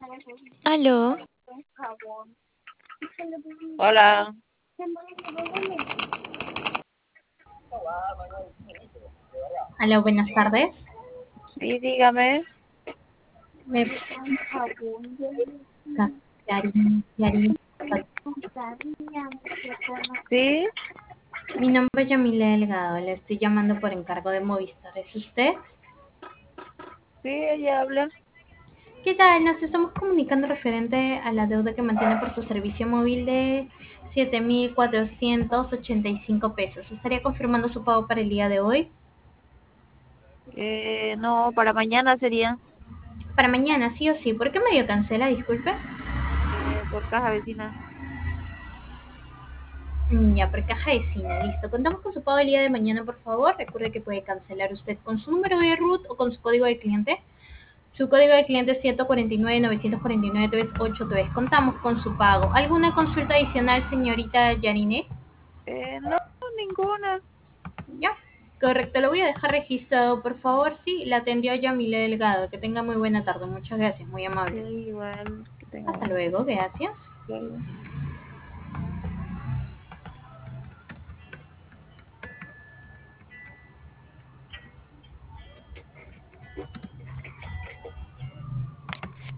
Aló, Hola, Hola, buenas tardes. sí, dígame. Me Yarin. Sí, Mi nombre es Yamile Delgado. Le estoy llamando por encargo de Movistar. ¿Es usted? sí, ella habla. ¿Qué tal? Nos estamos comunicando referente a la deuda que mantiene por su servicio móvil de 7.485 pesos. ¿Estaría confirmando su pago para el día de hoy? No, para mañana sería Para mañana, sí o sí. ¿Por qué medio cancela? Disculpe. por caja vecina. Ya, por caja de cine, listo. Contamos con su pago el día de mañana, por favor. Recuerde que puede cancelar usted con su número de RUT o con su código de cliente. Su código de cliente es 149-949-38. Contamos con su pago. ¿Alguna consulta adicional, señorita Yanine? No, ninguna. Ya, correcto. Lo voy a dejar registrado, por favor. Sí, la atendió Yamile Delgado. Que tenga muy buena tarde. Muchas gracias, muy Sí, amable. igual, que tenga Hasta buena luego, tarde. gracias. Ya, igual.